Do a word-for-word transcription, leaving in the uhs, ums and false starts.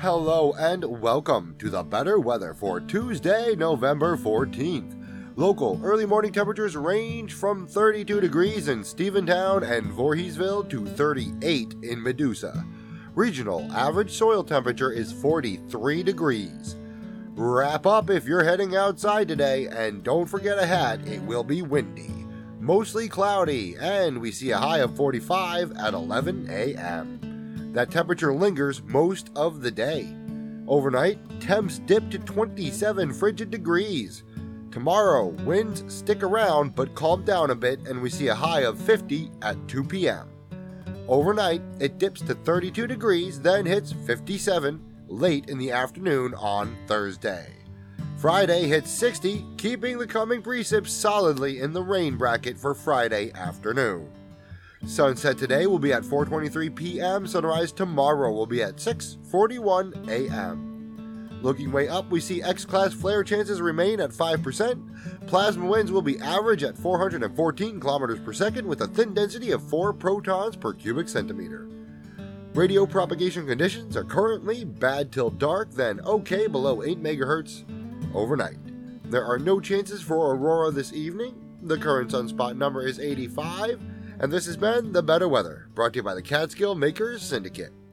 Hello and welcome to the better weather for Tuesday, November fourteenth. Local early morning temperatures range from thirty-two degrees in Stephentown and Voorheesville to thirty-eight in Medusa. Regional average soil temperature is forty-three degrees. Wrap up if you're heading outside today, and don't forget a hat, it will be windy. Mostly cloudy, and we see a high of forty-five at eleven a.m. That temperature lingers most of the day. Overnight, temps dip to twenty-seven frigid degrees. Tomorrow, winds stick around but calm down a bit, and we see a high of fifty at two p.m. Overnight, it dips to thirty-two degrees, then hits fifty-seven late in the afternoon on Thursday. Friday hits sixty, keeping the coming precip solidly in the rain bracket for Friday afternoon. Sunset today will be at four twenty-three p.m. Sunrise tomorrow will be at six forty-one a.m. Looking way up, we see X-class flare chances remain at five percent. Plasma winds will be average at four hundred fourteen kilometers per second with a thin density of four protons per cubic centimeter. Radio propagation conditions are currently bad till dark, then okay below eight megahertz overnight. There are no chances for aurora this evening. The current sunspot number is eighty-five. And this has been The Better Weather, brought to you by the Catskill Makers Syndicate.